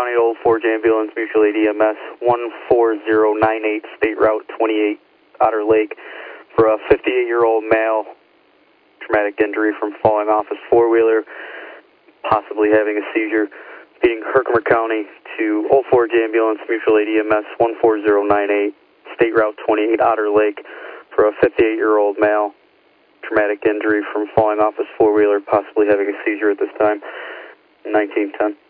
County Old Forge Ambulance, Mutual Aid EMS, 14098, State Route 28, Otter Lake, for a 58-year-old male, traumatic injury from falling off his four-wheeler, possibly having a seizure, feeding Herkimer County to Old Forge Ambulance, Mutual Aid EMS, 14098, State Route 28, Otter Lake, for a 58-year-old male, traumatic injury from falling off his four-wheeler, possibly having a seizure at this time, 1910.